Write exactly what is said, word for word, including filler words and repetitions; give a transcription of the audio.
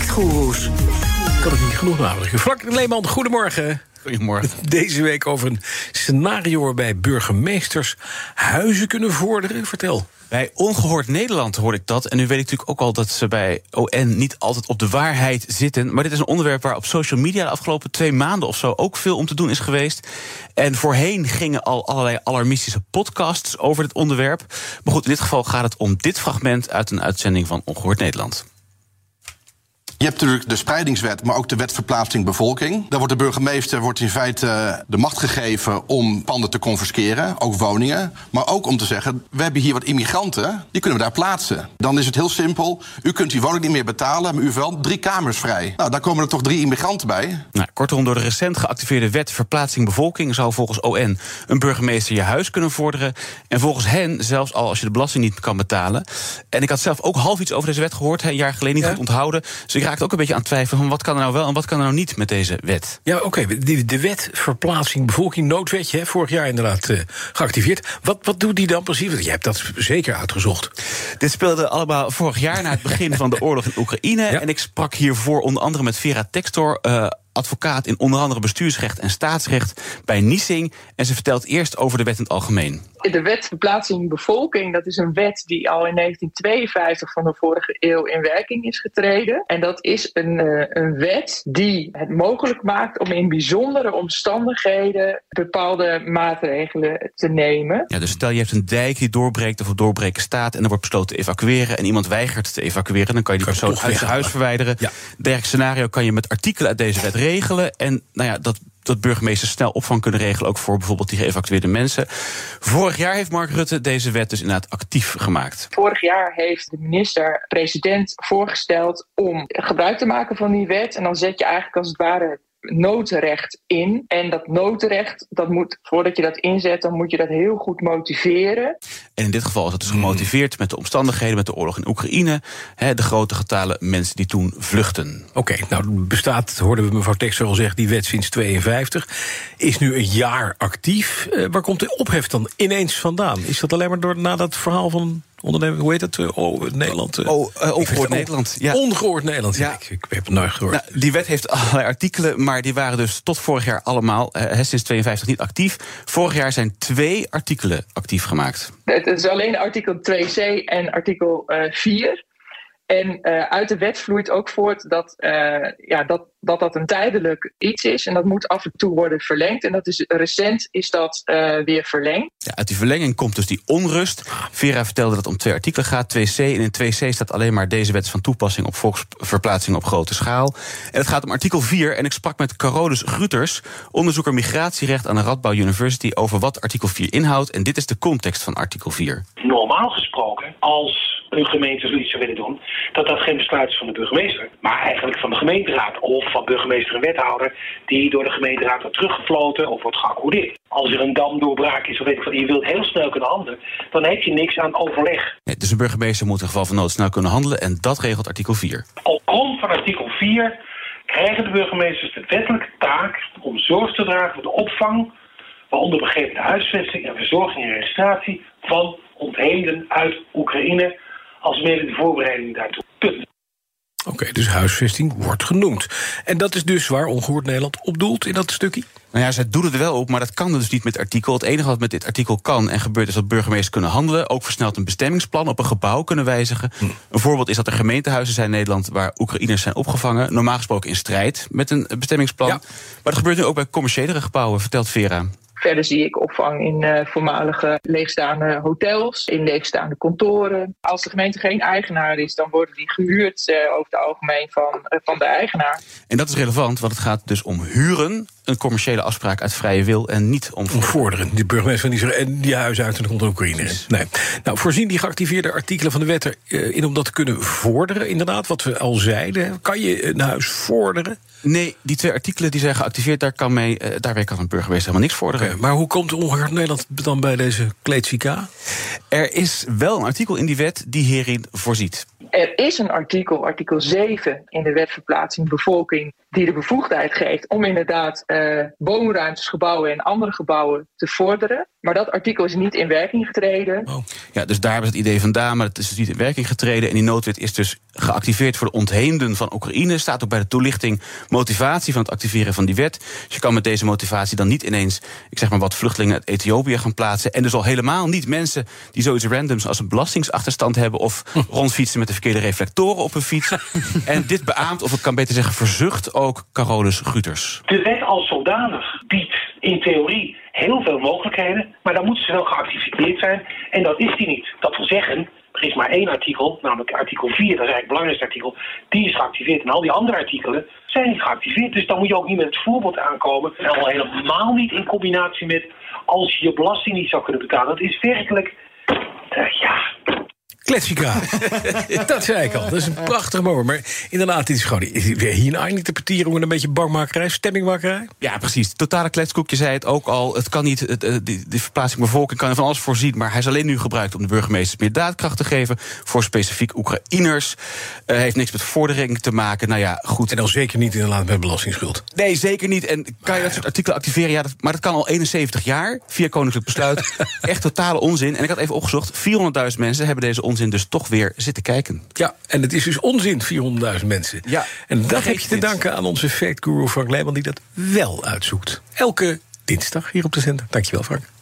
Techgoeroes. Kan het niet genoeg nadrukken. Frank Leeman, goedemorgen. Goedemorgen. Deze week over een scenario waarbij burgemeesters huizen kunnen vorderen. Vertel. Bij Ongehoord Nederland hoorde ik dat. En nu weet ik natuurlijk ook al dat ze bij O N niet altijd op de waarheid zitten. Maar dit is een onderwerp waar op social media de afgelopen twee maanden of zo ook veel om te doen is geweest. En voorheen gingen al allerlei alarmistische podcasts over dit onderwerp. Maar goed, in dit geval gaat het om dit fragment uit een uitzending van Ongehoord Nederland. Je hebt natuurlijk de spreidingswet, maar ook de wet verplaatsing bevolking. Daar wordt de burgemeester wordt in feite de macht gegeven om panden te confisceren, ook woningen. Maar ook om te zeggen, we hebben hier wat immigranten, die kunnen we daar plaatsen. Dan is het heel simpel, u kunt die woning niet meer betalen, maar u heeft wel drie kamers vrij. Nou, daar komen er toch drie immigranten bij. Nou, kortom, door de recent geactiveerde wet verplaatsing bevolking zou volgens O N een burgemeester je huis kunnen vorderen. En volgens hen zelfs al als je de belasting niet kan betalen. En ik had zelf ook half iets over deze wet gehoord, een jaar geleden niet ja. goed onthouden. Dus ik raakte ook een beetje aan het twijfelen van wat kan er nou wel en wat kan er nou niet met deze wet. Ja, oké. Okay. De, de wet verplaatsing bevolking, noodwetje, hè, vorig jaar inderdaad uh, geactiveerd. Wat, wat doet die dan precies? Want jij hebt dat zeker uitgezocht. Dit speelde allemaal vorig jaar na het begin van de oorlog in Oekraïne. Ja. En ik sprak hiervoor onder andere met Vera Textor, Uh, advocaat in onder andere bestuursrecht en staatsrecht bij Niesing. En ze vertelt eerst over de wet in het algemeen. De wet verplaatsing bevolking, dat is een wet die al in negentien tweeënvijftig van de vorige eeuw in werking is getreden. En dat is een, uh, een wet die het mogelijk maakt om in bijzondere omstandigheden bepaalde maatregelen te nemen. Ja, dus stel je hebt een dijk die doorbreekt of op doorbreken staat en er wordt besloten te evacueren en iemand weigert te evacueren, dan kan je die persoon uit zijn huis verwijderen. Ja. Dergelijk scenario kan je met artikelen uit deze wet regelen. En nou ja, dat, dat burgemeesters snel opvang kunnen regelen, ook voor bijvoorbeeld die geëvacueerde mensen. Vorig jaar heeft Mark Rutte deze wet dus inderdaad actief gemaakt. Vorig jaar heeft de minister-president voorgesteld om gebruik te maken van die wet. En dan zet je eigenlijk als het ware noodrecht in. En dat noodrecht, dat moet, voordat je dat inzet, dan moet je dat heel goed motiveren. En in dit geval is dat dus gemotiveerd met de omstandigheden, met de oorlog in Oekraïne, hè, de grote getallen mensen die toen vluchten. Oké, okay, nou bestaat, hoorden we mevrouw Textor al zeggen, die wet sinds tweeënvijftig. Is nu een jaar actief. Uh, waar komt de ophef dan ineens vandaan? Is dat alleen maar door na dat verhaal van onderneming, hoe heet het? Oh, Nederland. Uh, oh, uh, Ongehoord Nederland. Ja. Ongehoord Nederland, ja. Ik, ik heb het nooit gehoord. Nou, die wet heeft allerlei artikelen, maar die waren dus tot vorig jaar allemaal, uh, sinds tweeënvijftig niet actief. Vorig jaar zijn twee artikelen actief gemaakt. Het is alleen artikel twee c en artikel uh, vier. En uh, uit de wet vloeit ook voort dat, uh, ja, dat, dat dat een tijdelijk iets is. En dat moet af en toe worden verlengd. En dat is recent is dat uh, weer verlengd. Ja, uit die verlenging komt dus die onrust. Vera vertelde dat het om twee artikelen gaat, twee c. En in twee c staat alleen maar deze wet is van toepassing op volksverplaatsing op grote schaal. En het gaat om artikel vier. En ik sprak met Carolus Gruters, onderzoeker migratierecht aan de Radboud University, over wat artikel vier inhoudt. En dit is de context van artikel vier. Normaal gesproken, als een gemeente zoiets zou willen doen, dat dat geen besluit is van de burgemeester, maar eigenlijk van de gemeenteraad of van burgemeester en wethouder die door de gemeenteraad wordt teruggefloten of wordt geaccordeerd. Als er een damdoorbraak is of weet ik wat, en je wilt heel snel kunnen handelen, dan heb je niks aan overleg. Nee, dus een burgemeester moet in geval van nood snel kunnen handelen en dat regelt artikel vier. Op grond van artikel vier krijgen de burgemeesters de wettelijke taak om zorg te dragen voor de opvang, waaronder begrepen de huisvesting en verzorging en registratie van ontheemden uit Oekraïne, als mede de voorbereiding daartoe. Punt. Oké, okay, dus huisvesting wordt genoemd. En dat is dus waar Ongehoord Nederland op doelt in dat stukje? Nou ja, zij doen het er wel op, maar dat kan dus niet met artikel. Het enige wat met dit artikel kan en gebeurt is dat burgemeesters kunnen handelen, ook versneld een bestemmingsplan op een gebouw kunnen wijzigen. Hm. Een voorbeeld is dat er gemeentehuizen zijn in Nederland waar Oekraïners zijn opgevangen, normaal gesproken in strijd met een bestemmingsplan. Ja. Maar dat gebeurt nu ook bij commerciëlere gebouwen, vertelt Vera. Verder zie ik opvang in uh, voormalige leegstaande hotels, in leegstaande kantoren. Als de gemeente geen eigenaar is, dan worden die gehuurd uh, over het algemeen van, uh, van de eigenaar. En dat is relevant, want het gaat dus om huren, een commerciële afspraak uit vrije wil en niet om vorderen. vorderen. Die burgemeester van die, en die huizen uit en dan komt de Oekraïne in. Nee. Nou, voorzien die geactiveerde artikelen van de wet erin om dat te kunnen vorderen, inderdaad, wat we al zeiden. Kan je een huis vorderen? Nee, die twee artikelen die zijn geactiveerd, daar kan mee, uh, daarbij kan een burgemeester helemaal niks vorderen. Okay, maar hoe komt Ongehoord Nederland dan bij deze kleedsika? Er is wel een artikel in die wet die hierin voorziet. Er is een artikel, artikel zeven in de wet verplaatsing bevolking, die de bevoegdheid geeft om inderdaad uh, woonruimtes, gebouwen en andere gebouwen te vorderen. Maar dat artikel is niet in werking getreden. Oh. Ja, dus daar hebben ze het idee vandaan, maar het is dus niet in werking getreden. En die noodwet is dus geactiveerd voor de ontheemden van Oekraïne. Staat ook bij de toelichting motivatie van het activeren van die wet. Dus je kan met deze motivatie dan niet ineens, ik zeg maar wat, vluchtelingen uit Ethiopië gaan plaatsen. En dus al helemaal niet mensen die zoiets randoms als een belastingsachterstand hebben of hm. rondfietsen met de verkeerde reflectoren op hun fiets. En dit beaamt, of ik kan beter zeggen verzucht, ook Carolus Guuters. De wet als zodanig biedt in theorie heel veel mogelijkheden, maar dan moeten ze wel geactiveerd zijn. En dat is die niet. Dat wil zeggen, er is maar één artikel, namelijk artikel vier, dat is eigenlijk het belangrijkste artikel, die is geactiveerd. En al die andere artikelen zijn niet geactiveerd. Dus dan moet je ook niet met het voorbeeld aankomen. En al helemaal niet in combinatie met als je je belasting niet zou kunnen betalen. Dat is werkelijk, uh, ja... Kletsika. Dat zei ik al. Dat is een prachtig moment. Maar inderdaad, dit is gewoon hier niet te petieren, een beetje bangmakerij, stemmingmakerij. Ja, precies. Totale kletskoek. Je zei het ook al. Het kan niet, het, de, de verplaatsing bevolking kan er van alles voorzien, maar hij is alleen nu gebruikt om de burgemeesters meer daadkracht te geven voor specifiek Oekraïners. Uh, heeft niks met vordering te maken. Nou ja, goed. En dan zeker niet inderdaad met belastingsschuld. Nee, zeker niet. En kan je dat soort artikelen activeren? Ja, dat, maar dat kan al eenenzeventig jaar via koninklijk besluit. Echt totale onzin. En ik had even opgezocht. vierhonderdduizend mensen hebben deze onzin dus toch weer zitten kijken. Ja, en het is dus onzin, vierhonderdduizend mensen. Ja, en dat heb je te danken aan onze fact-guru Frank Leijman, die dat wel uitzoekt. Elke dinsdag hier op de zender. Dankjewel, Frank.